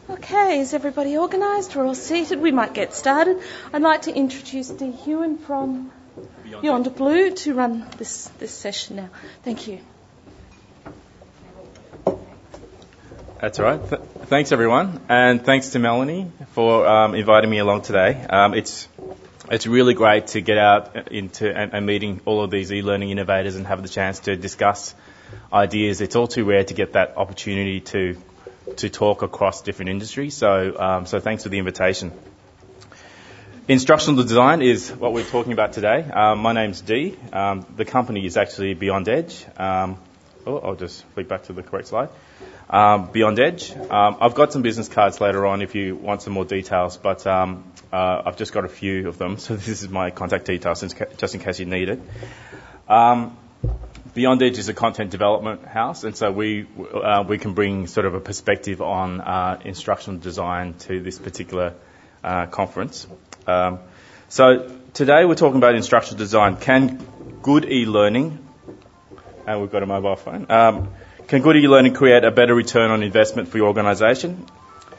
Okay, is everybody organised? We're all seated. We might get started. I'd like to introduce Dee Hewen from Beyond Blue to run this session now. Thank you. That's all right. Thanks, everyone. And thanks to Melanie for inviting me along today. It's really great to get out into and meeting all of these e-learning innovators and have the chance to discuss ideas. It's all too rare to get that opportunity to talk across different industries. So thanks for the invitation. Instructional design is what we're talking about today. My name's Dee. The company is actually Beyond Edge. I'll just flick back to the correct slide. Beyond Edge. I've got some business cards later on if you want some more details, but I've just got a few of them. So this is my contact details just in case you need it. Beyond Edge is a content development house, and so we can bring sort of a perspective on instructional design to this particular conference. So today we're talking about instructional design. Can good e-learning, and we've got a mobile phone, can good e-learning create a better return on investment for your organisation?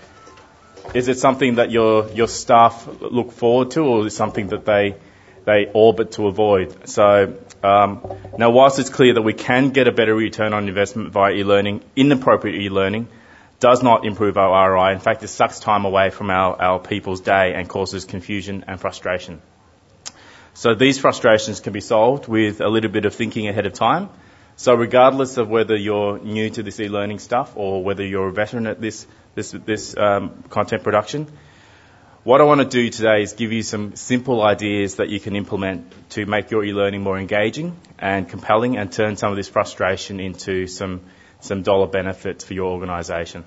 Is it something that your staff look forward to, or is it something that they orbit to avoid? So now, whilst it's clear that we can get a better return on investment via e-learning, inappropriate e-learning does not improve our ROI. In fact, it sucks time away from our people's day and causes confusion and frustration. So these frustrations can be solved with a little bit of thinking ahead of time. So regardless of whether you're new to this e-learning stuff or whether you're a veteran at this content production, what I want to do today is give you some simple ideas that you can implement to make your e-learning more engaging and compelling and turn some of this frustration into some dollar benefits for your organisation.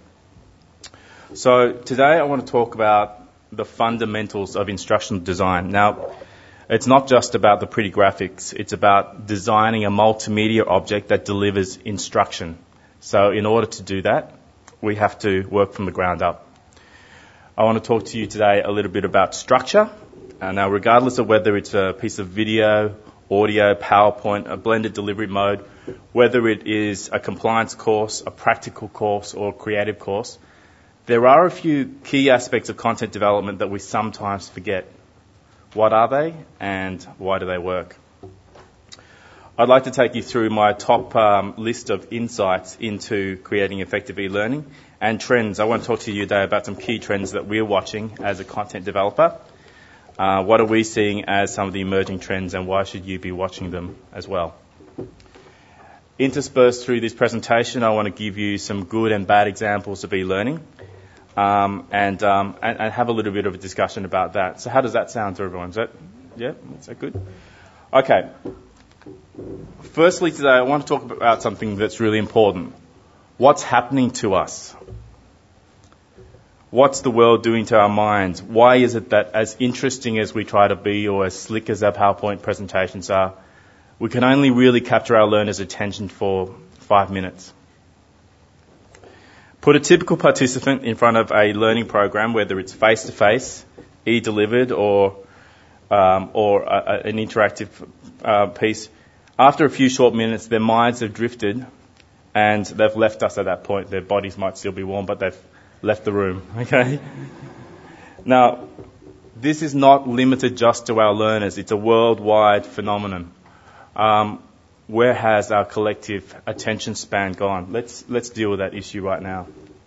So today I want to talk about the fundamentals of instructional design. Now, it's not just about the pretty graphics. It's about designing a multimedia object that delivers instruction. So in order to do that, we have to work from the ground up. I want to talk to you today a little bit about structure. Now, regardless of whether it's a piece of video, audio, PowerPoint, a blended delivery mode, whether it is a compliance course, a practical course, or a creative course, there are a few key aspects of content development that we sometimes forget. What are they, and why do they work? I'd like to take you through my top list of insights into creating effective e-learning and trends. I want to talk to you today about some key trends that we're watching as a content developer. What are we seeing as some of the emerging trends, and why should you be watching them as well? Interspersed through this presentation, I want to give you some good and bad examples of e-learning and have a little bit of a discussion about that. So how does that sound to everyone? Is that good? Okay. Firstly, today I want to talk about something that's really important. What's happening to us? What's the world doing to our minds? Why is it that as interesting as we try to be or as slick as our PowerPoint presentations are, we can only really capture our learners' attention for 5 minutes? Put a typical participant in front of a learning program, whether it's face-to-face, e-delivered, or an interactive piece. After a few short minutes, their minds have drifted and they've left us at that point. Their bodies might still be warm, but they've left the room, okay? Now, this is not limited just to our learners. It's a worldwide phenomenon. Where has our collective attention span gone? Let's deal with that issue right now.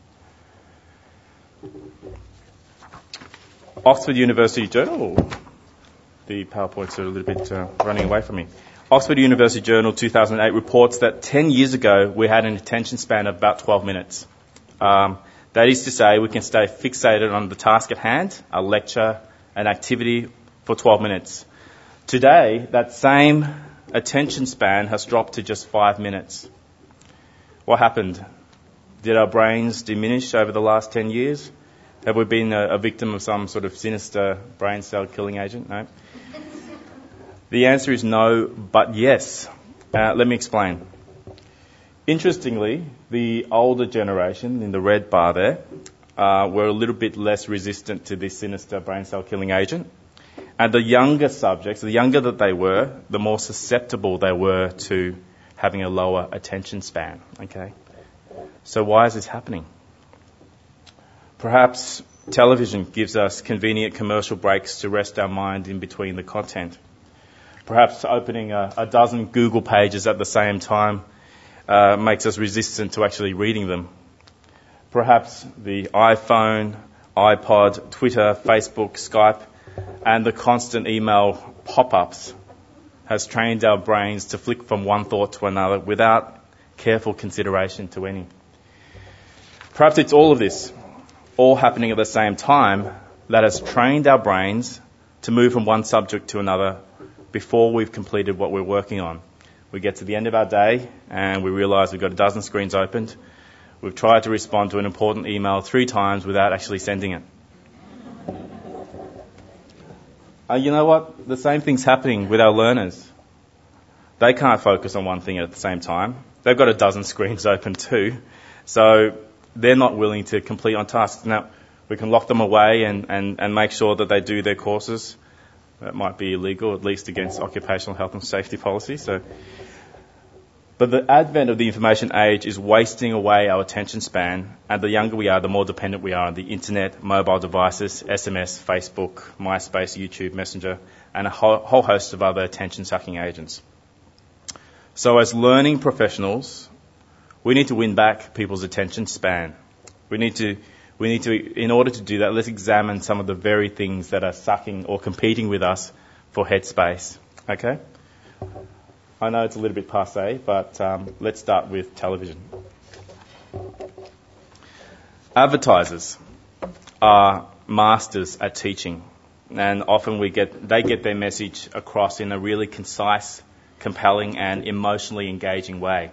Oxford University Journal. The PowerPoints are a little bit running away from me. Oxford University Journal 2008 reports that 10 years ago we had an attention span of about 12 minutes. That is to say, we can stay fixated on the task at hand, a lecture, an activity, for 12 minutes. Today, that same attention span has dropped to just 5 minutes. What happened? Did our brains diminish over the last 10 years? Have we been a victim of some sort of sinister brain cell killing agent? No. The answer is no, but yes. Let me explain. Interestingly, the older generation, in the red bar there, were a little bit less resistant to this sinister brain cell killing agent. And the younger subjects, the younger that they were, the more susceptible they were to having a lower attention span. Okay? So why is this happening? Perhaps television gives us convenient commercial breaks to rest our mind in between the content. Perhaps opening a dozen Google pages at the same time makes us resistant to actually reading them. Perhaps the iPhone, iPod, Twitter, Facebook, Skype, and the constant email pop-ups has trained our brains to flick from one thought to another without careful consideration to any. Perhaps it's all of this, all happening at the same time, that has trained our brains to move from one subject to another before we've completed what we're working on. We get to the end of our day and we realise we've got a dozen screens opened. We've tried to respond to an important email 3 times without actually sending it. You know what? The same thing's happening with our learners. They can't focus on one thing at the same time. They've got a dozen screens open too. So they're not willing to complete on tasks. Now, we can lock them away and make sure that they do their courses. That might be illegal, at least against occupational health and safety policy. But the advent of the information age is wasting away our attention span, and the younger we are, the more dependent we are on the internet, mobile devices, SMS, Facebook, MySpace, YouTube, Messenger, and a whole host of other attention-sucking agents. So as learning professionals, we need to win back people's attention span. We need to, in order to do that, let's examine some of the very things that are sucking or competing with us for headspace. Okay? I know it's a little bit passé, but let's start with television. Advertisers are masters at teaching, and often they get their message across in a really concise, compelling, and emotionally engaging way.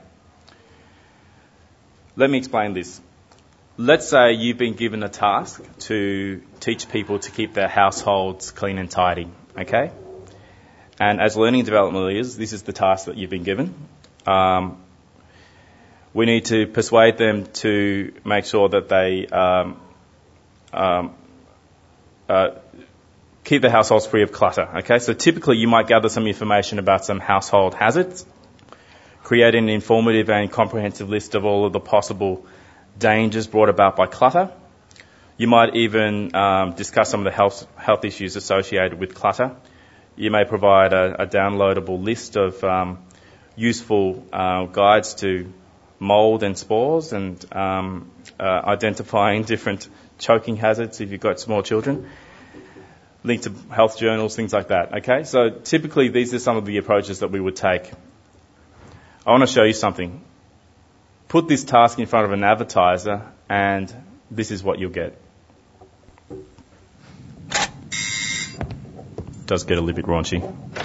Let me explain this. Let's say you've been given a task to teach people to keep their households clean and tidy, okay? And as learning and development leaders, this is the task that you've been given. We need to persuade them to make sure that they keep their households free of clutter. Okay, so typically you might gather some information about some household hazards, create an informative and comprehensive list of all of the possible dangers brought about by clutter. You might even discuss some of the health issues associated with clutter. You may provide a downloadable list of useful guides to mould and spores and identifying different choking hazards if you've got small children, link to health journals, things like that. Okay, so typically these are some of the approaches that we would take. I want to show you something. Put this task in front of an advertiser and this is what you'll get. Does get a little bit raunchy.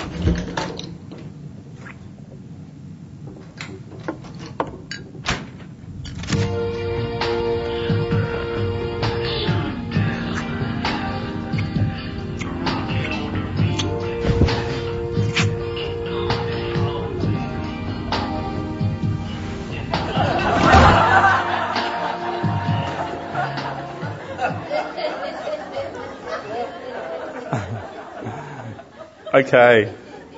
Okay.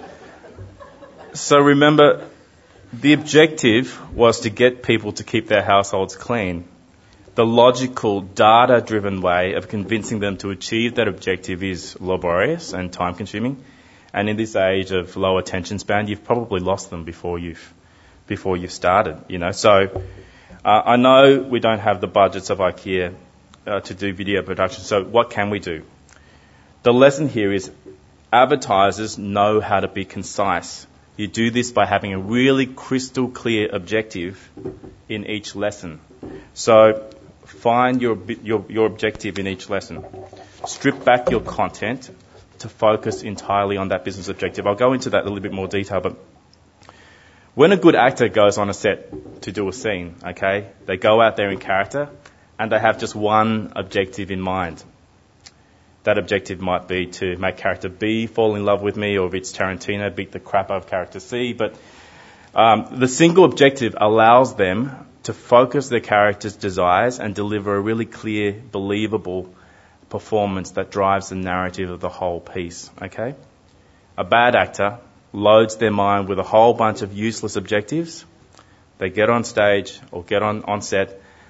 So remember, the objective was to get people to keep their households clean. The logical, data-driven way of convincing them to achieve that objective is laborious and time-consuming. And in this age of low attention span, you've probably lost them before you've started. You know, so I know we don't have the budgets of IKEA to do video production. So what can we do? The lesson here is advertisers know how to be concise. You do this by having a really crystal clear objective in each lesson. So find your objective in each lesson. Strip back your content to focus entirely on that business objective. I'll go into that in a little bit more detail, but when a good actor goes on a set to do a scene, okay, they go out there in character and they have just one objective in mind. That objective might be to make character B fall in love with me, or if it's Tarantino, beat the crap out of character C. But the single objective allows them to focus their character's desires and deliver a really clear, believable performance that drives the narrative of the whole piece. Okay? A bad actor loads their mind with a whole bunch of useless objectives. They get on stage or get on set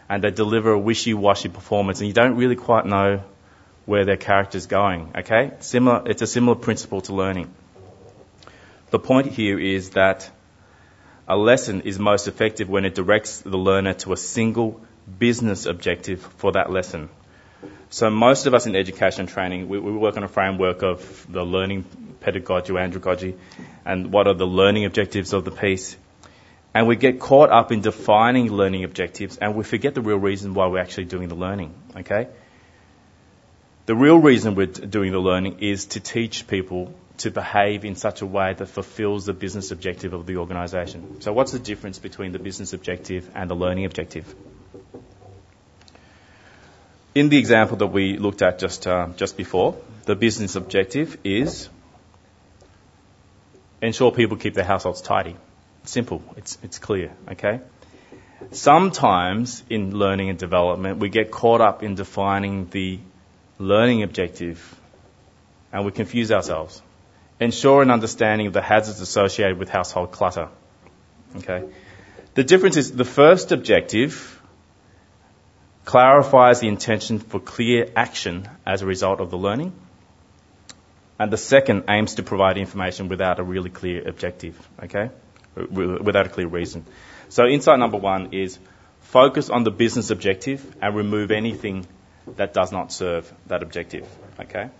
and they deliver a wishy-washy performance, and you don't really quite know where their character's going, okay? It's a similar principle to learning. The point here is that a lesson is most effective when it directs the learner to a single business objective for that lesson. So most of us in education training, we work on a framework of the learning pedagogy or andragogy and what are the learning objectives of the piece. And we get caught up in defining learning objectives and we forget the real reason why we're actually doing the learning, okay? The real reason we're doing the learning is to teach people to behave in such a way that fulfills the business objective of the organisation. So what's the difference between the business objective and the learning objective? In the example that we looked at just before, the business objective is ensure people keep their households tidy. Simple. It's clear, okay? Sometimes in learning and development, we get caught up in defining the learning objective and we confuse ourselves. Ensure an understanding of the hazards associated with household clutter. Okay? The difference is the first objective clarifies the intention for clear action as a result of the learning, and the second aims to provide information without a really clear objective, okay? Without a clear reason. So insight number one is focus on the business objective and remove anything that does not serve that objective, okay?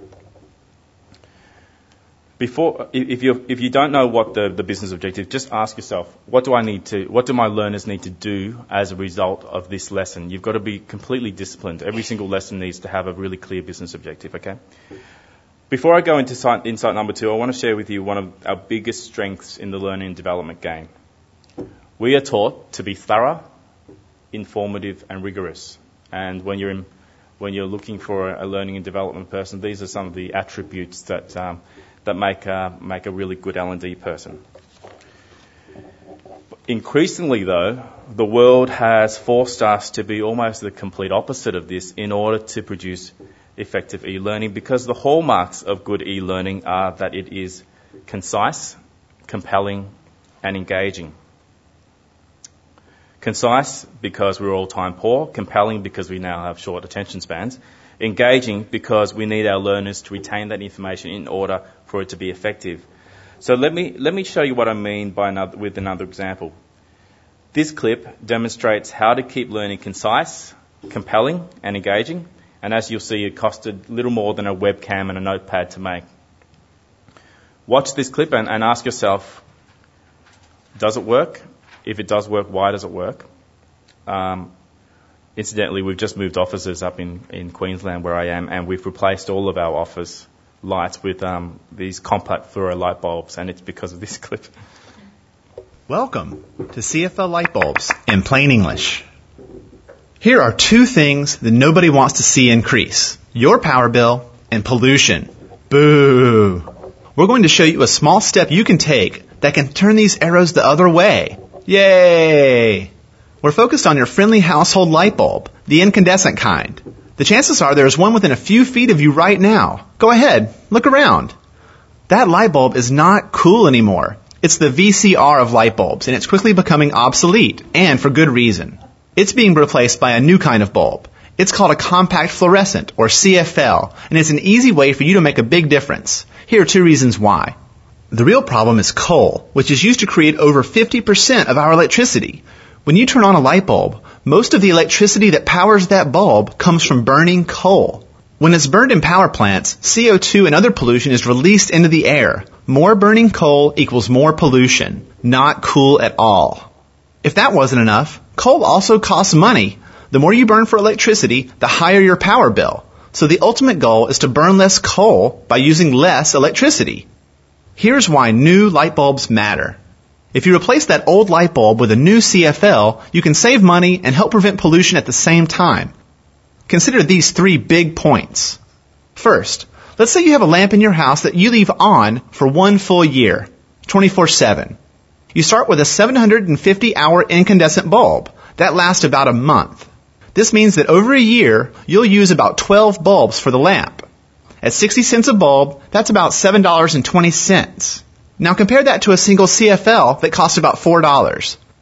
If you don't know what the business objective, just ask yourself, what do my learners need to do as a result of this lesson? You've got to be completely disciplined. Every single lesson needs to have a really clear business objective, okay? Before I go into insight number two, I want to share with you one of our biggest strengths in the learning and development game. We are taught to be thorough, informative, and rigorous. And when you're looking for a learning and development person, these are some of the attributes that make a really good L&D person. Increasingly, though, the world has forced us to be almost the complete opposite of this in order to produce effective e-learning, because the hallmarks of good e-learning are that it is concise, compelling, and engaging. Concise because we're all time poor, compelling because we now have short attention spans, engaging because we need our learners to retain that information in order for it to be effective. So let me show you what I mean with another example. This clip demonstrates how to keep learning concise, compelling, and engaging. And as you'll see, it costed little more than a webcam and a notepad to make. Watch this clip and ask yourself, does it work? If it does work, why does it work? Incidentally, we've just moved offices up in Queensland where I am, and we've replaced all of our office lights with these compact fluoro light bulbs, and it's because of this clip. Welcome to CFL Light Bulbs in plain English. Here are two things that nobody wants to see increase: your power bill and pollution. Boo! We're going to show you a small step you can take that can turn these arrows the other way. Yay! We're focused on your friendly household light bulb, the incandescent kind. The chances are there's one within a few feet of you right now. Go ahead, look around. That light bulb is not cool anymore. It's the VCR of light bulbs, and it's quickly becoming obsolete, and for good reason. It's being replaced by a new kind of bulb. It's called a compact fluorescent, or CFL, and it's an easy way for you to make a big difference. Here are two reasons why. The real problem is coal, which is used to create over 50% of our electricity. When you turn on a light bulb, most of the electricity that powers that bulb comes from burning coal. When it's burned in power plants, CO2 and other pollution is released into the air. More burning coal equals more pollution. Not cool at all. If that wasn't enough, coal also costs money. The more you burn for electricity, the higher your power bill. So the ultimate goal is to burn less coal by using less electricity. Here's why new light bulbs matter. If you replace that old light bulb with a new CFL, you can save money and help prevent pollution at the same time. Consider these 3 big points. First, let's say you have a lamp in your house that you leave on for 1 full year, 24/7. You start with a 750-hour incandescent bulb. That lasts about a month. This means that over a year, you'll use about 12 bulbs for the lamp. At 60 cents a bulb, that's about $7.20. Now compare that to a single CFL that costs about $4.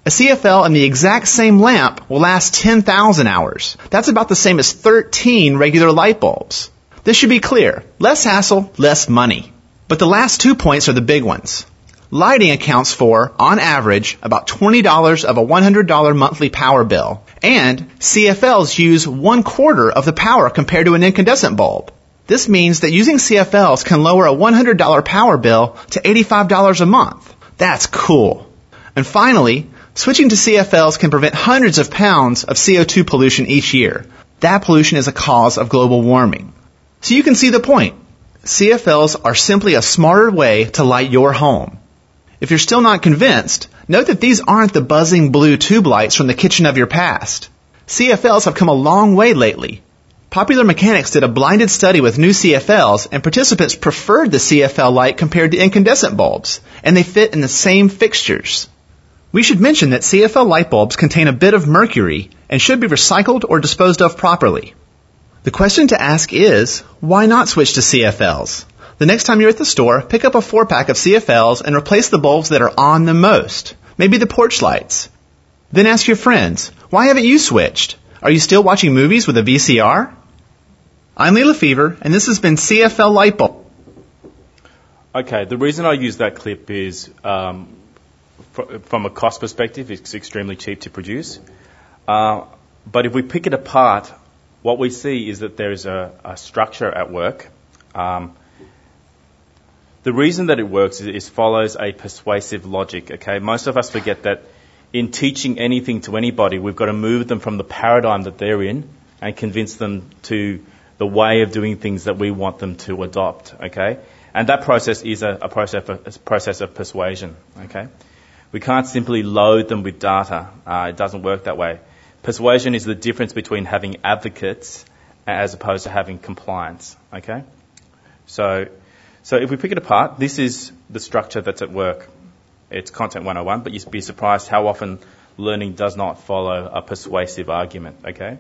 A CFL in the exact same lamp will last 10,000 hours. That's about the same as 13 regular light bulbs. This should be clear. Less hassle, less money. But the last 2 points are the big ones. Lighting accounts for, on average, about $20 of a $100 monthly power bill. And CFLs use 1/4 of the power compared to an incandescent bulb. This means that using CFLs can lower a $100 power bill to $85 a month. That's cool. And finally, switching to CFLs can prevent hundreds of pounds of CO2 pollution each year. That pollution is a cause of global warming. So you can see the point. CFLs are simply a smarter way to light your home. If you're still not convinced, note that these aren't the buzzing blue tube lights from the kitchen of your past. CFLs have come a long way lately. Popular Mechanics did a blinded study with new CFLs, and participants preferred the CFL light compared to incandescent bulbs, and they fit in the same fixtures. We should mention that CFL light bulbs contain a bit of mercury and should be recycled or disposed of properly. The question to ask is, why not switch to CFLs? The next time you're at the store, pick up a 4-pack of CFLs and replace the bulbs that are on the most. Maybe the porch lights. Then ask your friends, why haven't you switched? Are you still watching movies with a VCR? I'm Lee Lefevre, and this has been CFL Light Bulb. Okay, the reason I use that clip is from a cost perspective, it's extremely cheap to produce. But if we pick it apart, what we see is that there is a structure at work. The reason that it works is follows a persuasive logic, okay? Most of us forget that in teaching anything to anybody, we've got to move them from the paradigm that they're in and convince them to the way of doing things that we want them to adopt, okay? And that process is a process of persuasion, okay? We can't simply load them with data. It doesn't work that way. Persuasion is the difference between having advocates as opposed to having compliance, okay? So if we pick it apart, this is the structure that's at work. It's Content 101, but you'd be surprised how often learning does not follow a persuasive argument, okay?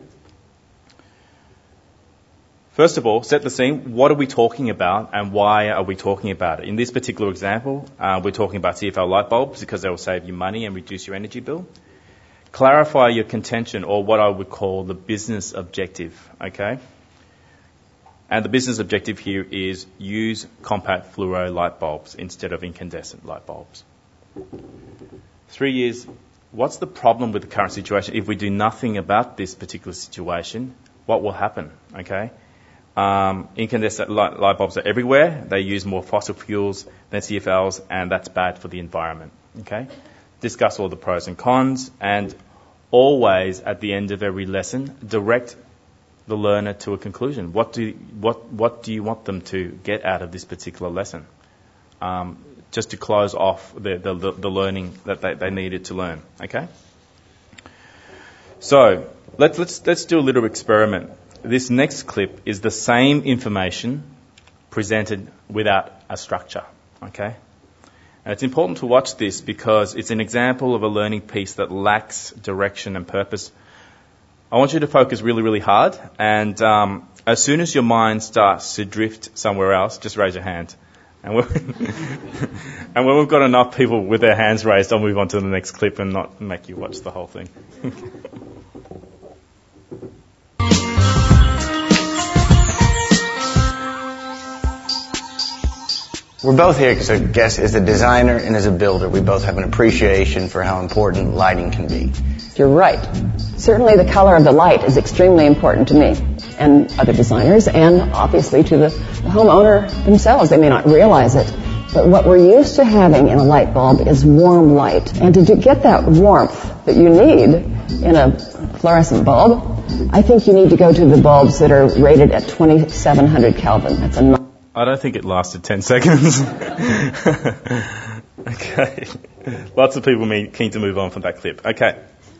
First of all, set the scene. What are we talking about and why are we talking about it? In this particular example, we're talking about CFL light bulbs because they will save you money and reduce your energy bill. Clarify your contention, or what I would call the business objective, okay? And the business objective here is use compact fluoro light bulbs instead of incandescent light bulbs. 3 years, what's the problem with the current situation? If we do nothing about this particular situation, what will happen, okay? Incandescent light bulbs are everywhere. They use more fossil fuels than CFLs, and that's bad for the environment, okay? Discuss all the pros and cons, and always, at the end of every lesson, direct the learner to a conclusion. What do you want them to get out of this particular lesson? Just to close off the learning that they needed to learn. Okay. So let's do a little experiment. This next clip is the same information presented without a structure. Okay. And it's important to watch this because it's an example of a learning piece that lacks direction and purpose. I want you to focus really, really hard, and as soon as your mind starts to drift somewhere else, just raise your hand. And when we've got enough people with their hands raised, I'll move on to the next clip and not make you watch the whole thing. We're both here because our guest is a designer and is a builder. We both have an appreciation for how important lighting can be. You're right. Certainly the color of the light is extremely important to me and other designers, and obviously to the homeowner themselves. They may not realize it, but what we're used to having in a light bulb is warm light. And to get that warmth that you need in a fluorescent bulb, I think you need to go to the bulbs that are rated at 2700 Kelvin. That's a I don't think it lasted 10 seconds. Okay. Lots of people keen to move on from that clip. Okay.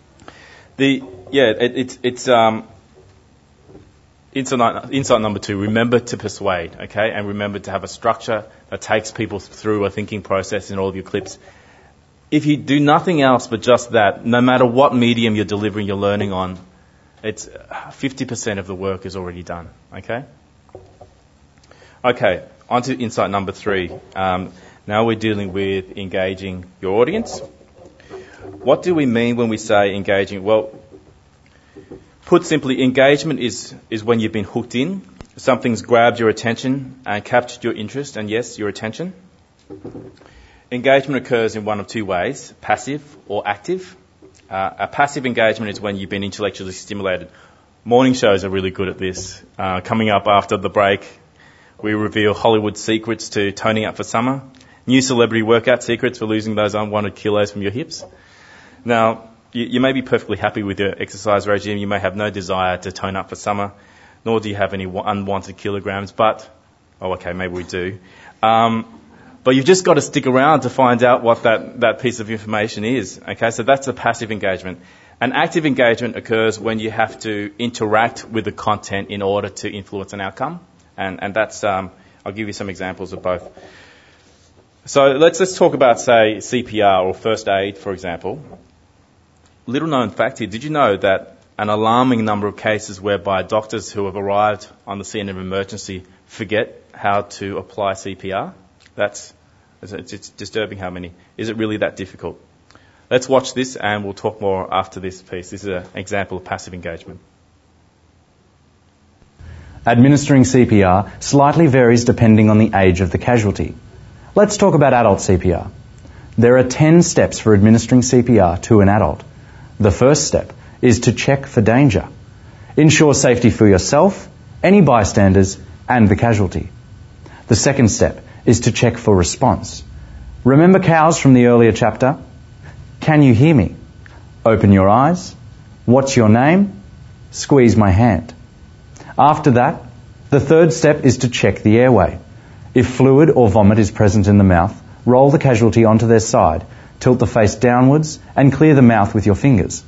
Insight number 2, remember to persuade, okay? And remember to have a structure that takes people through a thinking process in all of your clips. If you do nothing else but just that, no matter what medium you're delivering your learning on, it's 50% of the work is already done, okay? Okay, on to insight number 3. Now we're dealing with engaging your audience. what do we mean when we say engaging? Well, put simply, engagement is when you've been hooked in, something's grabbed your attention and captured your interest, and yes, your attention. Engagement occurs in one of two ways, passive or active. A passive engagement is when you've been intellectually stimulated. Morning shows are really good at this. Coming up after the break, we reveal Hollywood secrets to toning up for summer, new celebrity workout secrets for losing those unwanted kilos from your hips. Now, you may be perfectly happy with your exercise regime. You may have no desire to tone up for summer, nor do you have any unwanted kilograms, but, maybe we do. But you've just got to stick around to find out what that piece of information is. Okay, so that's a passive engagement. An active engagement occurs when you have to interact with the content in order to influence an outcome. And that's, I'll give you some examples of both. So let's talk about, say, CPR or first aid, for example. Little known fact here, did you know that an alarming number of cases whereby doctors who have arrived on the scene of emergency forget how to apply CPR? It's disturbing how many. Is it really that difficult? Let's watch this and we'll talk more after this piece. This is an example of passive engagement. Administering CPR slightly varies depending on the age of the casualty. Let's talk about adult CPR. There are 10 steps for administering CPR to an adult. The first step is to check for danger. Ensure safety for yourself, any bystanders, and the casualty. The second step is to check for response. Remember cows from the earlier chapter? Can you hear me? Open your eyes. What's your name? Squeeze my hand. After that, the third step is to check the airway. If fluid or vomit is present in the mouth, roll the casualty onto their side, tilt the face downwards, and clear the mouth with your fingers.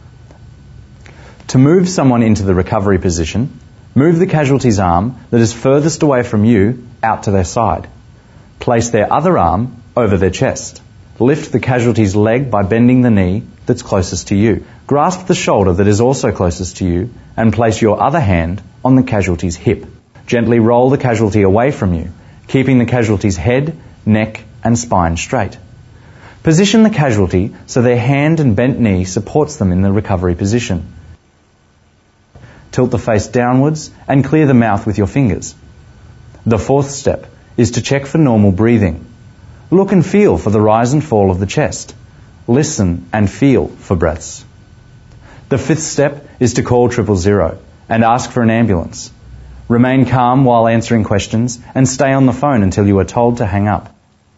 To move someone into the recovery position, move the casualty's arm that is furthest away from you out to their side. Place their other arm over their chest. Lift the casualty's leg by bending the knee that's closest to you. Grasp the shoulder that is also closest to you and place your other hand on the casualty's hip. Gently roll the casualty away from you, keeping the casualty's head, neck and spine straight. Position the casualty so their hand and bent knee supports them in the recovery position. Tilt the face downwards and clear the mouth with your fingers. The fourth step is to check for normal breathing. Look and feel for the rise and fall of the chest. Listen and feel for breaths. The fifth step is to call 000 and ask for an ambulance. Remain calm while answering questions and stay on the phone until you are told to hang up.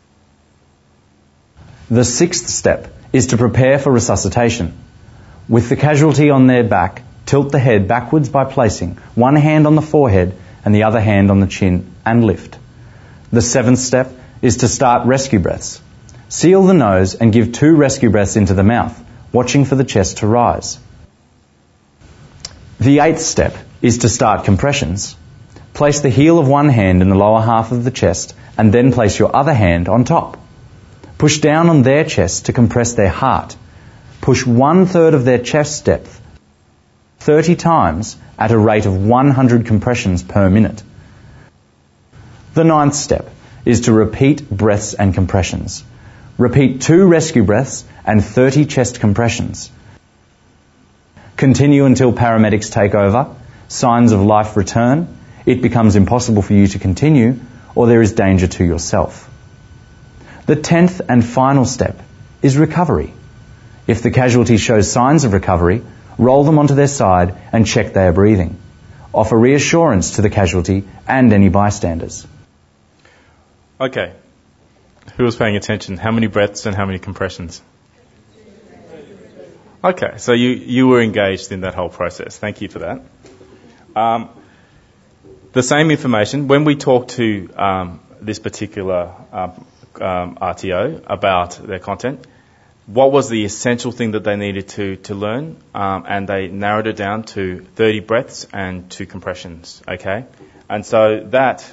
The sixth step is to prepare for resuscitation. With the casualty on their back, tilt the head backwards by placing one hand on the forehead and the other hand on the chin and lift. The seventh step is to start rescue breaths. Seal the nose and give 2 rescue breaths into the mouth, watching for the chest to rise. The eighth step is to start compressions. Place the heel of one hand in the lower half of the chest and then place your other hand on top. Push down on their chest to compress their heart. Push 1/3 of their chest depth 30 times at a rate of 100 compressions per minute. The ninth step is to repeat breaths and compressions. Repeat 2 rescue breaths and 30 chest compressions. Continue until paramedics take over, signs of life return, it becomes impossible for you to continue, or there is danger to yourself. The 10th and final step is recovery. If the casualty shows signs of recovery, roll them onto their side and check they are breathing. Offer reassurance to the casualty and any bystanders. Okay. Who was paying attention? How many breaths and how many compressions? Okay, so you were engaged in that whole process. Thank you for that. The same information, when we talk to this particular RTO about their content, what was the essential thing that they needed to learn? And they narrowed it down to 30 breaths and 2 compressions, okay? And so that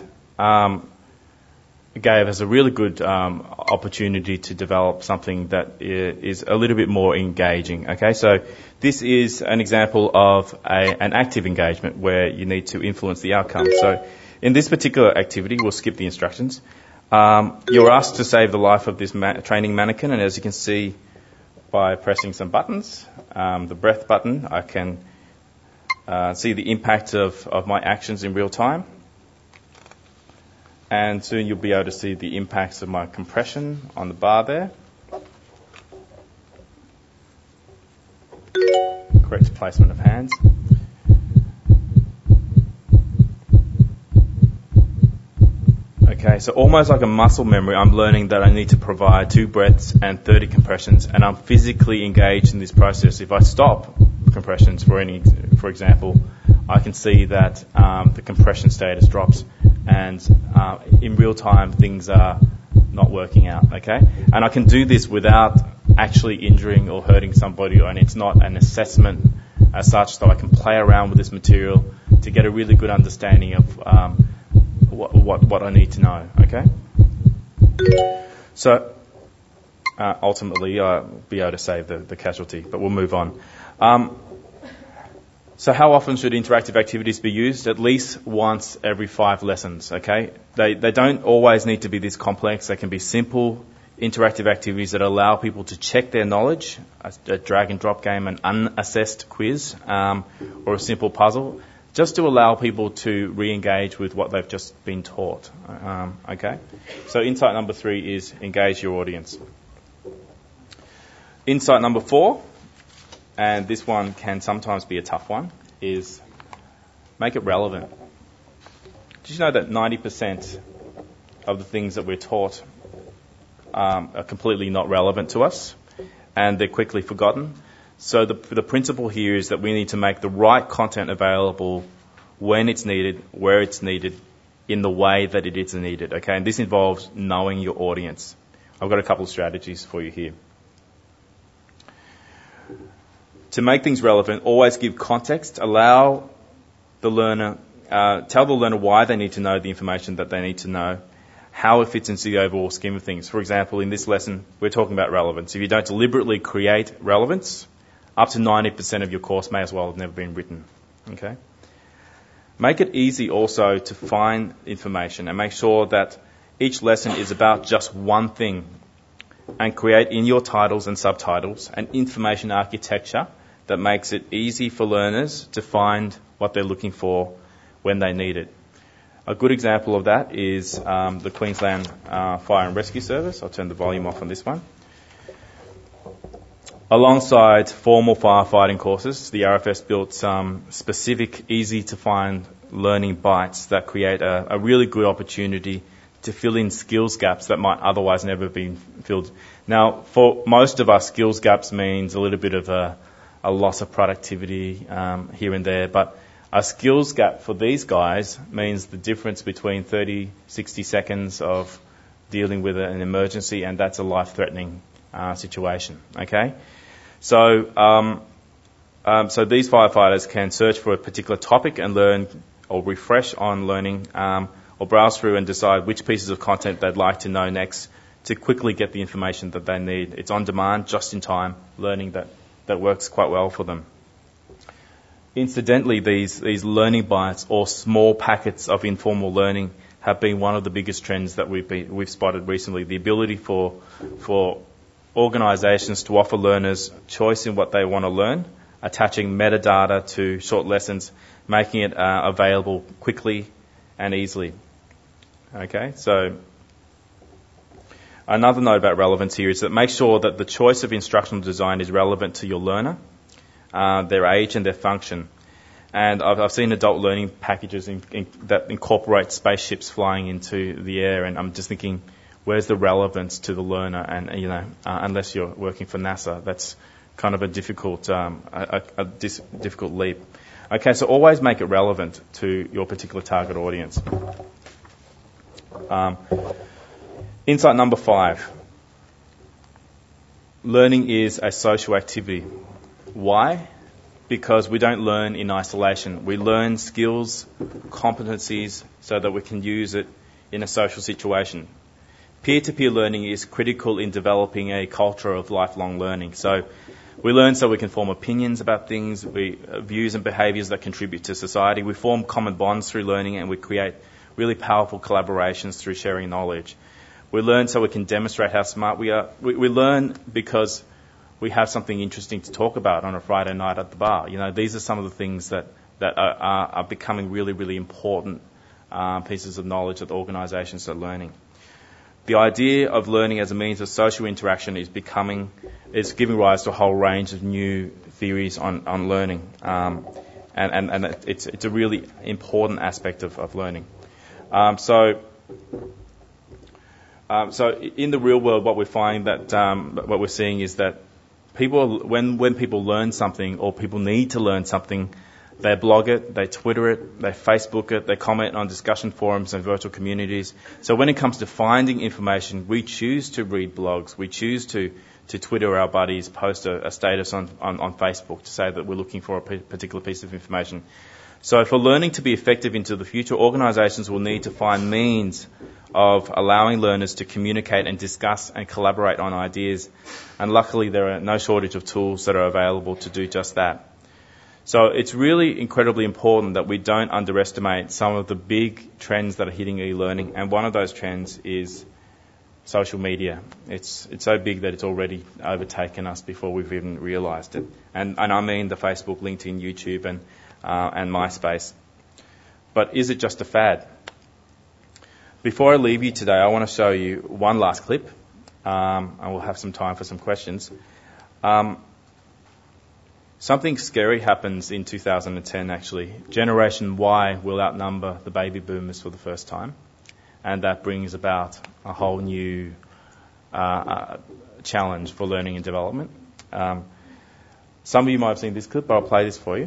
gave us a really good opportunity to develop something that is a little bit more engaging, okay? So this is an example of an active engagement where you need to influence the outcome. So in this particular activity, we'll skip the instructions. You're asked to save the life of this training mannequin, and as you can see, by pressing some buttons. The breath button, I can see the impact of my actions in real time. And soon you'll be able to see the impacts of my compression on the bar there. Correct placement of hands. Okay, so almost like a muscle memory, I'm learning that I need to provide 2 breaths and 30 compressions, and I'm physically engaged in this process. If I stop compressions, for example, I can see that the compression status drops, and in real time things are not working out. Okay, and I can do this without actually injuring or hurting somebody, and it's not an assessment as such. So I can play around with this material to get a really good understanding of what I need to know. Okay, so ultimately I'll be able to save the casualty, but we'll move on. So how often should interactive activities be used? At least once every 5 lessons, okay? They don't always need to be this complex. They can be simple interactive activities that allow people to check their knowledge, a drag and drop game, an unassessed quiz, or a simple puzzle, just to allow people to re-engage with what they've just been taught, okay? So insight number 3 is engage your audience. Insight number 4, and this one can sometimes be a tough one, is make it relevant. Did you know that 90% of the things that we're taught are completely not relevant to us, and they're quickly forgotten? So the principle here is that we need to make the right content available when it's needed, where it's needed, in the way that it is needed, okay? And this involves knowing your audience. I've got a couple of strategies for you here. To make things relevant, always give context. Allow the learner, tell the learner why they need to know the information that they need to know, how it fits into the overall scheme of things. For example, in this lesson, we're talking about relevance. If you don't deliberately create relevance, up to 90% of your course may as well have never been written. Okay? Make it easy also to find information, and make sure that each lesson is about just one thing, and create in your titles and subtitles an information architecture that makes it easy for learners to find what they're looking for when they need it. A good example of that is the Queensland Fire and Rescue Service. I'll turn the volume off on this one. Alongside formal firefighting courses, the RFS built some specific, easy-to-find learning bites that create a really good opportunity to fill in skills gaps that might otherwise never have been filled. Now, for most of us, skills gaps means a little bit of a loss of productivity here and there, but a skills gap for these guys means the difference between 30, 60 seconds of dealing with an emergency, and that's a life-threatening situation, okay? So these firefighters can search for a particular topic and learn or refresh on learning, or browse through and decide which pieces of content they'd like to know next to quickly get the information that they need. It's on demand, just in time learning that works quite well for them. Incidentally, these learning bites or small packets of informal learning have been one of the biggest trends that we've spotted recently. The ability for organisations to offer learners choice in what they want to learn, attaching metadata to short lessons, making it available quickly and easily. Okay, so another note about relevance here is that make sure that the choice of instructional design is relevant to your learner, their age and their function. And I've seen adult learning packages that incorporate spaceships flying into the air, and I'm just thinking, where's the relevance to the learner? And unless you're working for NASA, that's kind of a difficult difficult leap. Okay, so always make it relevant to your particular target audience. Insight number 5. Learning is a social activity. Why? Because we don't learn in isolation. We learn skills, competencies, so that we can use it in a social situation. Peer-to-peer learning is critical in developing a culture of lifelong learning. So we learn so we can form opinions about things, views and behaviours that contribute to society. We form common bonds through learning, and we create really powerful collaborations through sharing knowledge. We learn so we can demonstrate how smart we are. We learn because we have something interesting to talk about on a Friday night at the bar. You know, these are some of the things that are becoming really, really important pieces of knowledge that organisations are learning. The idea of learning as a means of social interaction is giving rise to a whole range of new theories on learning, and it's a really important aspect of learning. So in the real world, what we're finding what we're seeing is that when people learn something or people need to learn something, they blog it, they Twitter it, they Facebook it, they comment on discussion forums and virtual communities. So when it comes to finding information, we choose to read blogs, we choose to Twitter our buddies, post a status on Facebook to say that we're looking for a particular piece of information. So for learning to be effective into the future, organisations will need to find means of allowing learners to communicate and discuss and collaborate on ideas. And luckily there are no shortage of tools that are available to do just that. So it's really incredibly important that we don't underestimate some of the big trends that are hitting e-learning, and one of those trends is social media. It's so big that it's already overtaken us before we've even realised it. And I mean the Facebook, LinkedIn, YouTube and MySpace. But is it just a fad? Before I leave you today, I want to show you one last clip, and we'll have some time for some questions. Something scary happens in 2010, actually. Generation Y will outnumber the baby boomers for the first time, and that brings about a whole new challenge for learning and development. Some of you might have seen this clip, but I'll play this for you.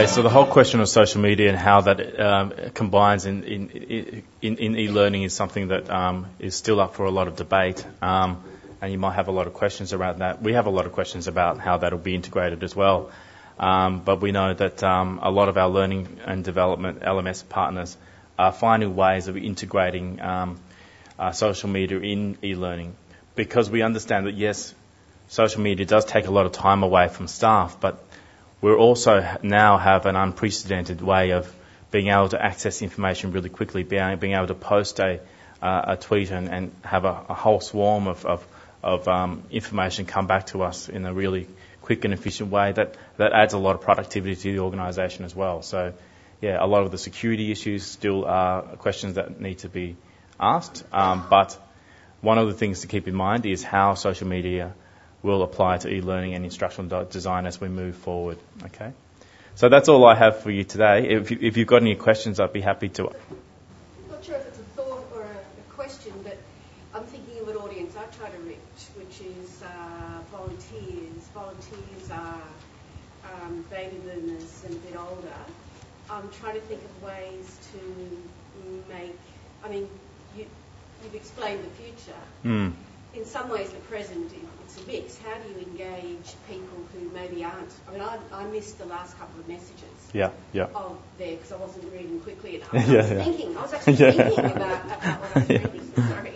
Okay, so the whole question of social media and how that combines in e-learning is something that is still up for a lot of debate, and you might have a lot of questions around that. We have a lot of questions about how that will be integrated as well, but we know that a lot of our learning and development LMS partners are finding ways of integrating social media in e-learning, because we understand that, yes, social media does take a lot of time away from staff, but we also now have an unprecedented way of being able to access information really quickly, being able to post a tweet and have a whole swarm of information come back to us in a really quick and efficient way. That adds a lot of productivity to the organisation as well. So, yeah, a lot of the security issues still are questions that need to be asked, but one of the things to keep in mind is how social media will apply to e-learning and instructional design as we move forward. Okay, so that's all I have for you today. If you've got any questions, I'd be happy to. I'm not sure if it's a thought or a question, but I'm thinking of an audience I try to reach, which is volunteers. Volunteers are baby boomers and a bit older. I'm trying to think of ways to make. I mean, you've explained the future. In some ways, the present, it's a mix. How do you engage people who maybe aren't? I mean, I missed the last couple of messages. Yeah. Of there because I wasn't reading quickly enough. I was actually thinking about what I was reading. Sorry.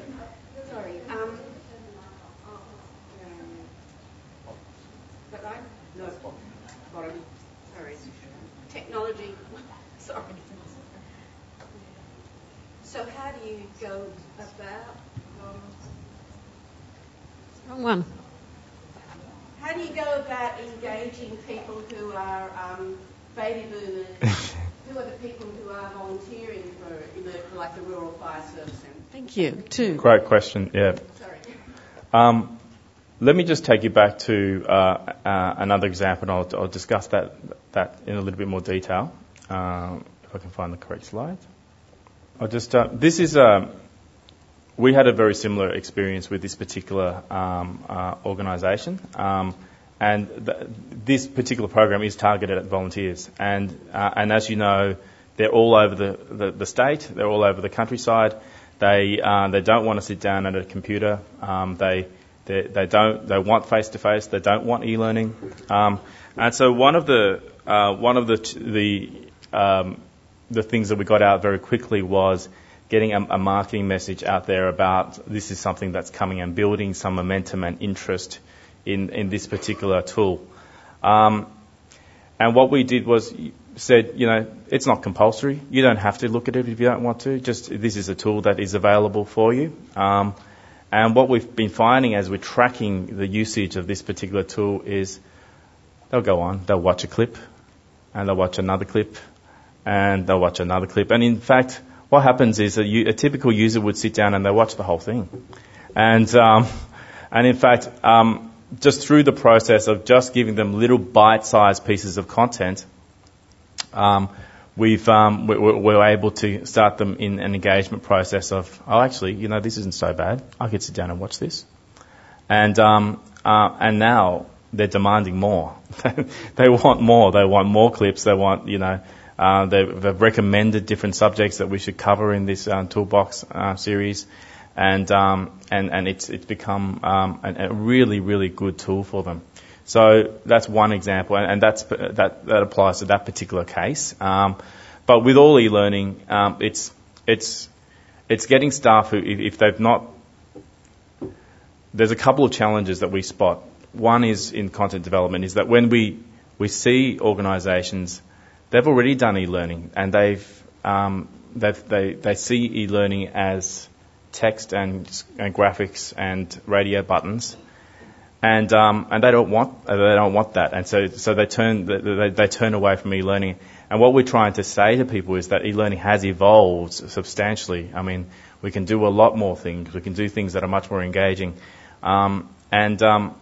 But no. Bottom. Sorry. Technology. Sorry. So how do you go about? Wrong one. How do you go about engaging people who are baby boomers, who are the people who are volunteering for like the Rural Fire Service? Thank you, too. Great question, yeah. Sorry. Let me just take you back to another example, and I'll discuss that in a little bit more detail, if I can find the correct slide. I'll just, this is... we had a very similar experience with this particular organisation, and this particular program is targeted at volunteers. And as you know, they're all over the state, they're all over the countryside. They don't want to sit down at a computer. They want face to face. They don't want e-learning. And so one of the things that we got out very quickly was getting a marketing message out there about this is something that's coming and building some momentum and interest in this particular tool. And what we did was said, it's not compulsory. You don't have to look at it if you don't want to. Just this is a tool that is available for you. And what we've been finding as we're tracking the usage of this particular tool is they'll go on, they'll watch a clip, and they'll watch another clip, and they'll watch another clip. And in fact, what happens is a typical user would sit down and they watch the whole thing. And in fact, just through the process of just giving them little bite-sized pieces of content, we're able to start them in an engagement process of, actually, this isn't so bad. I could sit down and watch this. And now they're demanding more. They want more. They want more clips. They want, they've recommended different subjects that we should cover in this toolbox series, and it's become a really, really good tool for them. So that's one example, and that applies to that particular case. But with all e-learning, it's getting staff who, if they've not, there's a couple of challenges that we spot. One is in content development, is that when we see organisations, they've already done e-learning, and they see e-learning as text and graphics and radio buttons, and they don't want that, and so they turn away from e-learning. And what we're trying to say to people is that e-learning has evolved substantially. I mean, we can do a lot more things. We can do things that are much more engaging, and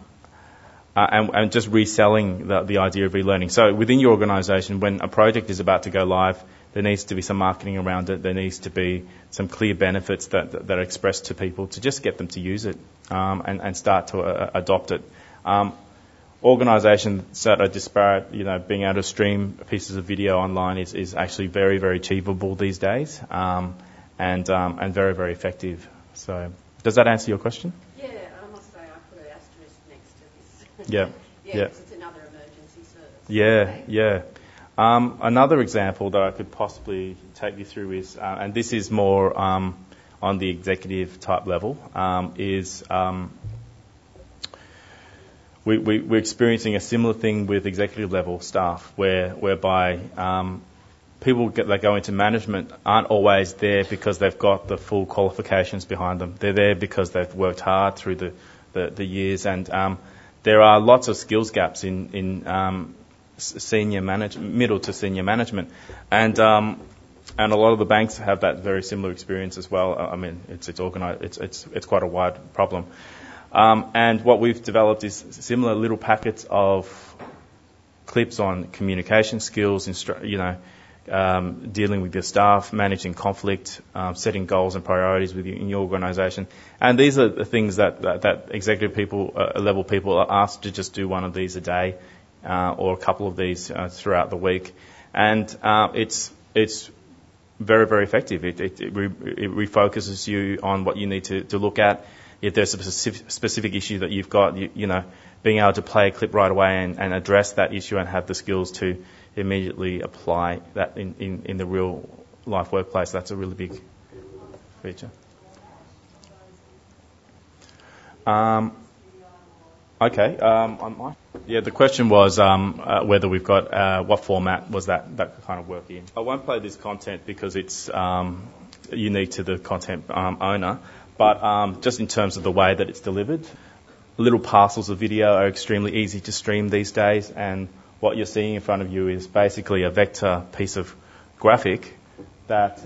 just reselling the idea of e-learning. So within your organisation, when a project is about to go live, there needs to be some marketing around it. There needs to be some clear benefits that are expressed to people to just get them to use it and start to adopt it. organisations that are disparate, being able to stream pieces of video online is actually very, very achievable these days, and very, very effective. So, does that answer your question? Yeah, I must say I put an asterisk next to this. Yeah. Yeah, because it's another emergency service. Yeah, yeah. Another example that I could possibly take you through is, and this is more on the executive type level, is we're experiencing a similar thing with executive level staff, whereby people that go into management aren't always there because they've got the full qualifications behind them. They're there because they've worked hard through the years, and there are lots of skills gaps in senior management, middle to senior management, and a lot of the banks have that very similar experience as well. I mean, it's organised. It's quite a wide problem. And what we've developed is similar little packets of clips on communication skills, dealing with your staff, managing conflict, setting goals and priorities in your organisation. And these are the things that executive level people are asked to just do one of these a day, or a couple of these throughout the week. And it's very, very effective. It refocuses you on what you need to look at. If there's a specific issue that you've got, being able to play a clip right away and address that issue and have the skills to immediately apply that in the real life workplace, that's a really big feature. Okay. Yeah, the question was whether we've got what format was that kind of work in. I won't play this content because it's unique to the content owner, but just in terms of the way that it's delivered, little parcels of video are extremely easy to stream these days, and what you're seeing in front of you is basically a vector piece of graphic that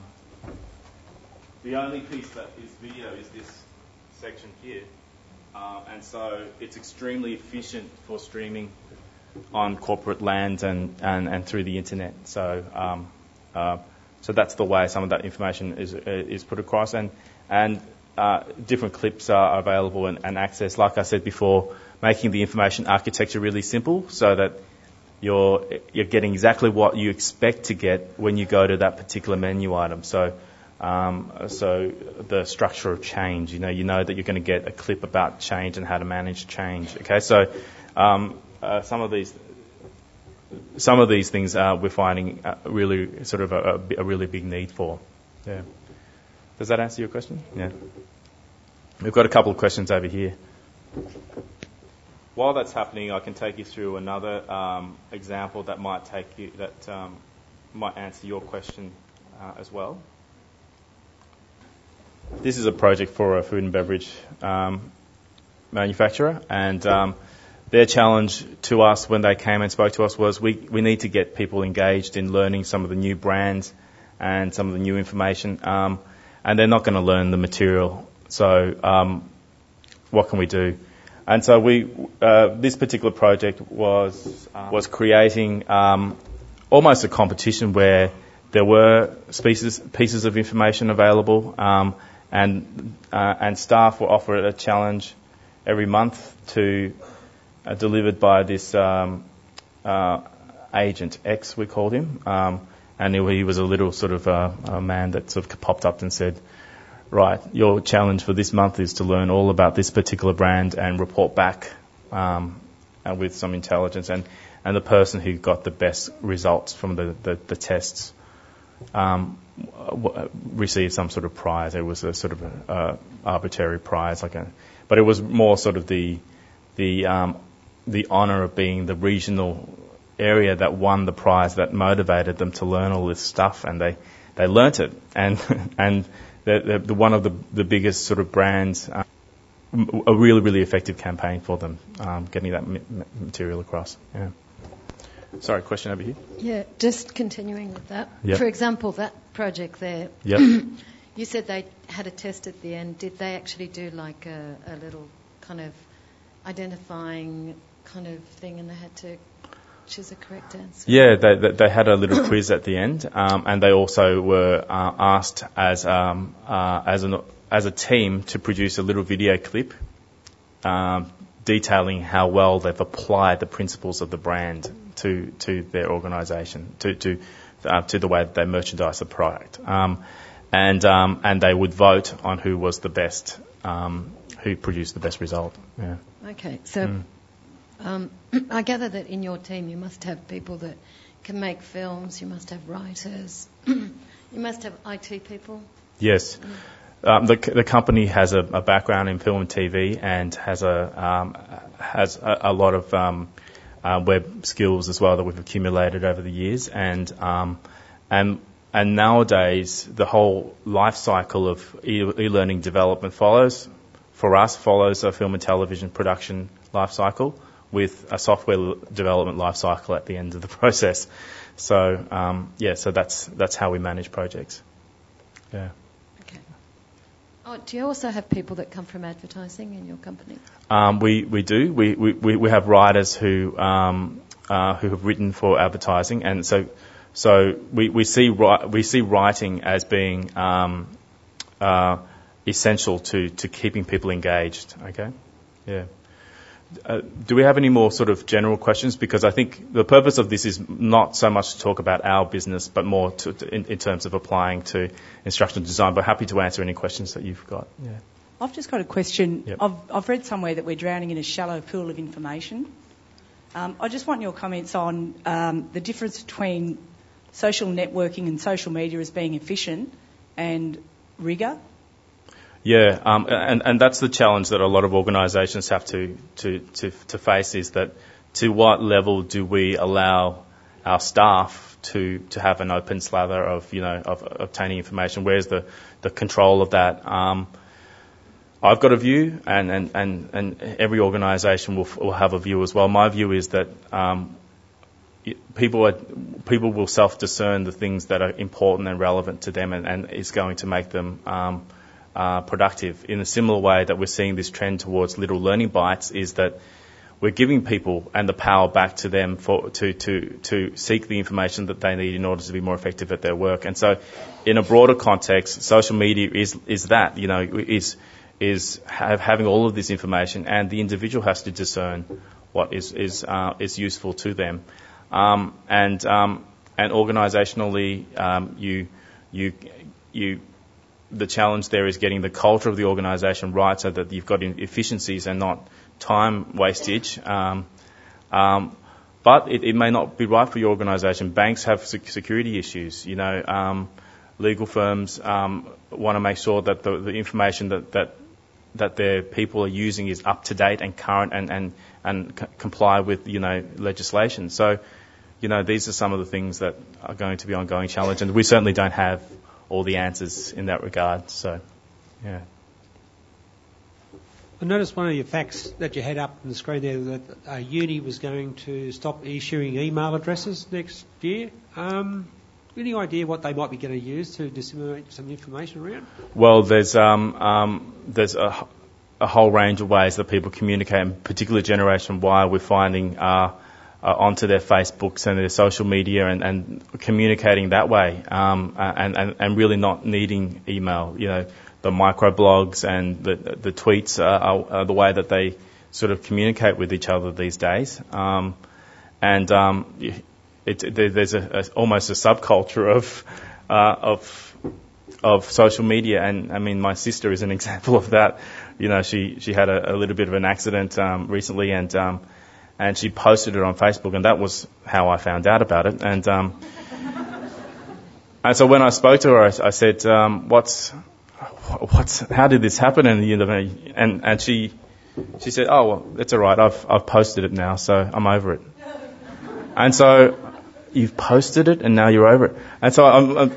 the only piece that is video is this section here. And so it's extremely efficient for streaming on corporate land and through the internet. So so that's the way some of that information is put across, and different clips are available and accessed. Like I said before, making the information architecture really simple so that you're getting exactly what you expect to get when you go to that particular menu item. So the structure of change, you know that you're going to get a clip about change and how to manage change. Okay, so some of these things we're finding really sort of a really big need for. Yeah. Does that answer your question? Yeah. We've got a couple of questions over here. While that's happening, I can take you through another example that might might answer your question as well. This is a project for a food and beverage manufacturer, and their challenge to us when they came and spoke to us was we need to get people engaged in learning some of the new brands and some of the new information, and they're not going to learn the material. So what can we do? And so this particular project was creating almost a competition where there were pieces of information available, and staff were offered a challenge every month to delivered by this Agent X, we called him, and he was a little sort of a man that sort of popped up and said, right, your challenge for this month is to learn all about this particular brand and report back with some intelligence. And the person who got the best results from the tests received some sort of prize. It was a sort of arbitrary prize, but it was more sort of the honour of being the regional area that won the prize, that motivated them to learn all this stuff, and they learnt it. And they're one of the biggest sort of brands, a really, really effective campaign for them, getting that material across. Yeah. Sorry, question over here? Yeah, just continuing with that. Yep. For example, that project there, yep. You said they had a test at the end. Did they actually do like a little kind of identifying kind of thing, and they had to choose a correct answer? Yeah, they had a little quiz at the end, and they also were asked as a team to produce a little video clip detailing how well they've applied the principles of the brand to their organisation, to the way that they merchandise the product, and they would vote on who was the best, who produced the best result. Yeah. Okay, so I gather that in your team you must have people that can make films, you must have writers, you must have IT people. Yes. The company has a background in film and TV and has a lot of web skills as well that we've accumulated over the years, and nowadays the whole life cycle of e-learning development follows a film and television production life cycle with a software development life cycle at the end of the process. So so that's how we manage projects. Yeah. Okay. Oh, do you also have people that come from advertising in your company? We do. We have writers who have written for advertising, and so we see writing as being essential to keeping people engaged. Okay. Yeah. Do we have any more sort of general questions? Because I think the purpose of this is not so much to talk about our business, but more in terms of applying to instructional design. But happy to answer any questions that you've got. Yeah. I've just got a question. Yep. I've read somewhere that we're drowning in a shallow pool of information. I just want your comments on the difference between social networking and social media as being efficient and rigour. Yeah, and that's the challenge that a lot of organisations have to face, is that to what level do we allow our staff to have an open slather of obtaining information? Where's the control of that? I've got a view, and every organisation will have a view as well. My view is that people will self-discern the things that are important and relevant to them, and is going to make them productive. In a similar way that we're seeing this trend towards little learning bites, is that we're giving people and the power back to them to seek the information that they need in order to be more effective at their work. And so, in a broader context, social media is that, is having all of this information, and the individual has to discern what is useful to them. And organisationally, the challenge there is getting the culture of the organisation right, so that you've got efficiencies and not time wastage. But it may not be right for your organisation. Banks have security issues. Legal firms want to make sure that the information that their people are using is up to date and current and comply with legislation. So these are some of the things that are going to be ongoing challenge, and we certainly don't have all the answers in that regard. So, yeah. I noticed one of your facts that you had up on the screen there, that uni was going to stop issuing email addresses next year. Any idea what they might be going to use to disseminate some information around? Well, there's a whole range of ways that people communicate, and particularly Generation Y, we're finding onto their Facebooks and their social media and communicating that way, and really not needing email. The microblogs and the tweets are the way that they sort of communicate with each other these days. There's almost a subculture of social media, and I mean, my sister is an example of that. She had a little bit of an accident recently, and she posted it on Facebook, and that was how I found out about it. And so when I spoke to her, I said, how did this happen? And she said, oh, well, it's all right. I've posted it now, so I'm over it. And so, you've posted it and now you're over it. And so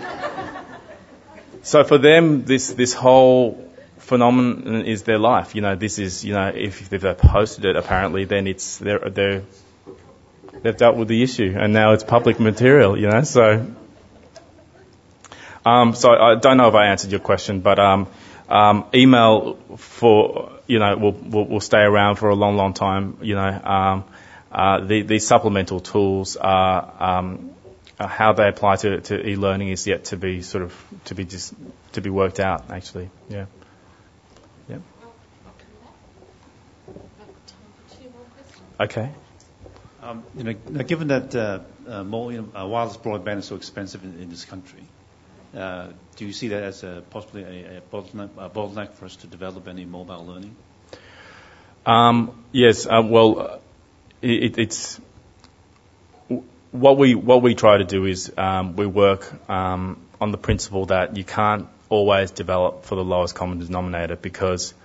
so for them, this whole phenomenon is their life. This is, if they've posted it, apparently, then they've dealt with the issue, and now it's public material. So I don't know if I answered your question, but email will stay around for a long, long time. These supplemental tools are how they apply to e-learning is yet to be to be worked out. Actually, yeah. Okay. Given that wireless broadband is so expensive in this country, do you see that as possibly a bottleneck for us to develop any mobile learning? Yes. It's what we try to do is we work on the principle that you can't always develop for the lowest common denominator, because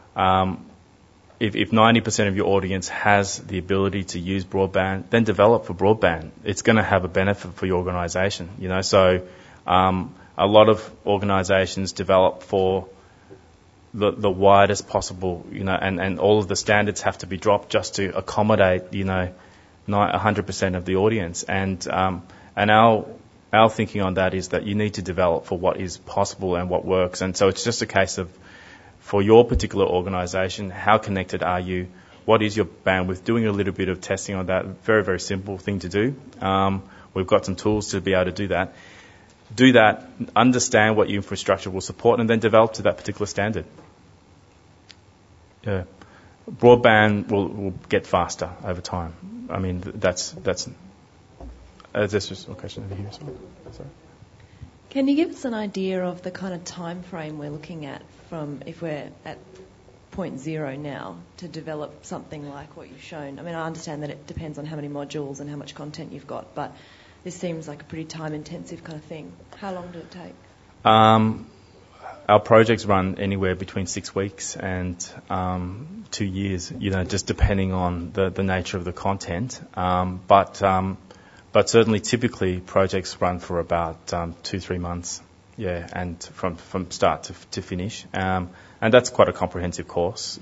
if 90% of your audience has the ability to use broadband, then develop for broadband. It's going to have a benefit for your organisation, So a lot of organisations develop for the widest possible, and all of the standards have to be dropped just to accommodate, 100% of the audience. And our thinking on that is that you need to develop for what is possible and what works. And so it's just a case of, for your particular organisation, how connected are you? What is your bandwidth? Doing a little bit of testing on that, very, very simple thing to do. We've got some tools to be able to do that. Do that, understand what your infrastructure will support, and then develop to that particular standard. Yeah. Broadband will get faster over time. I mean, that's just a question over here. Sorry. Can you give us an idea of the kind of time frame we're looking at from if we're at point zero now to develop something like what you've shown? I mean, I understand that it depends on how many modules and how much content you've got, but this seems like a pretty time-intensive kind of thing. How long did it take? Our projects run anywhere between 6 weeks and 2 years, just depending on the nature of the content. But certainly, typically, projects run for about 2-3 months, and from start to finish. And that's quite a comprehensive course,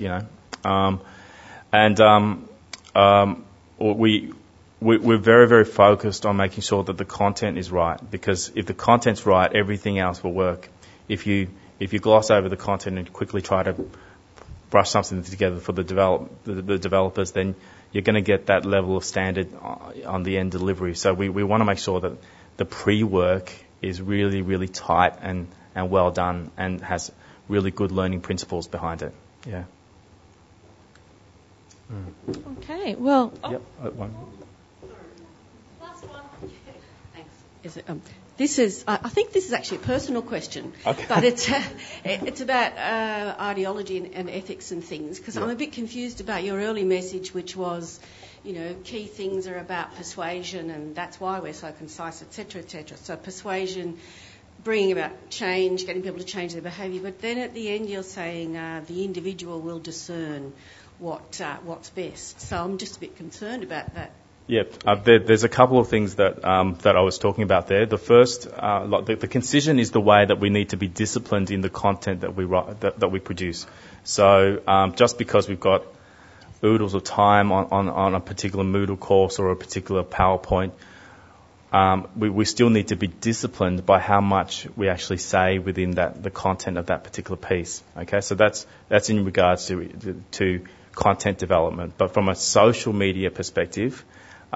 We're very, very focused on making sure that the content is right, because if the content's right, everything else will work. If you gloss over the content and quickly try to brush something together for the developers, then you're going to get that level of standard on the end delivery. So we want to make sure that the pre-work is really, really tight and well done and has really good learning principles behind it. Yeah. Okay. Well. Yep. One. Last one. Thanks. This is, I think this is actually a personal question, okay. But it's about ideology and ethics and things, because I'm a bit confused about your early message, which was, key things are about persuasion, and that's why we're so concise, etc., etc. So persuasion, bringing about change, getting people to change their behaviour, but then at the end you're saying the individual will discern what's best. So I'm just a bit concerned about that. Yep, there's a couple of things that I was talking about there. The first, the concision is the way that we need to be disciplined in the content that we write, that we produce. So just because we've got oodles of time on a particular Moodle course or a particular PowerPoint, we still need to be disciplined by how much we actually say within the content of that particular piece. Okay, so that's in regards to content development. But from a social media perspective,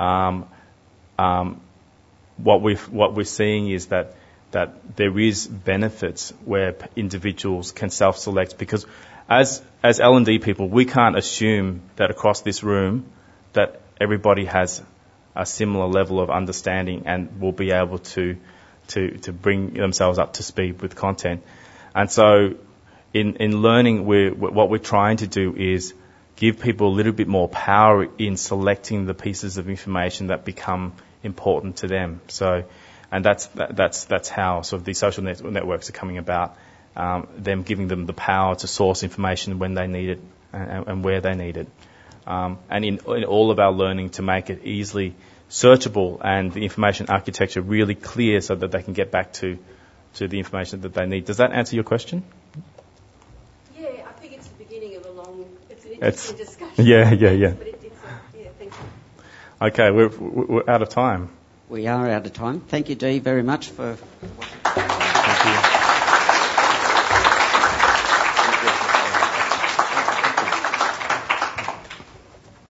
what we're seeing is that there is benefits where individuals can self-select, because as L&D people, we can't assume that across this room that everybody has a similar level of understanding and will be able to bring themselves up to speed with content. And so in learning, what we're trying to do is give people a little bit more power in selecting the pieces of information that become important to them. So, and that's how sort of these social networks are coming about. Them giving them the power to source information when they need it and where they need it. And in all of our learning, to make it easily searchable and the information architecture really clear so that they can get back to the information that they need. Does that answer your question? Yeah, I think it's the beginning of it's an interesting discussion. Yeah. But thank you. Okay, we're out of time. We are out of time. Thank you, Dee, very much for watching. Thank you.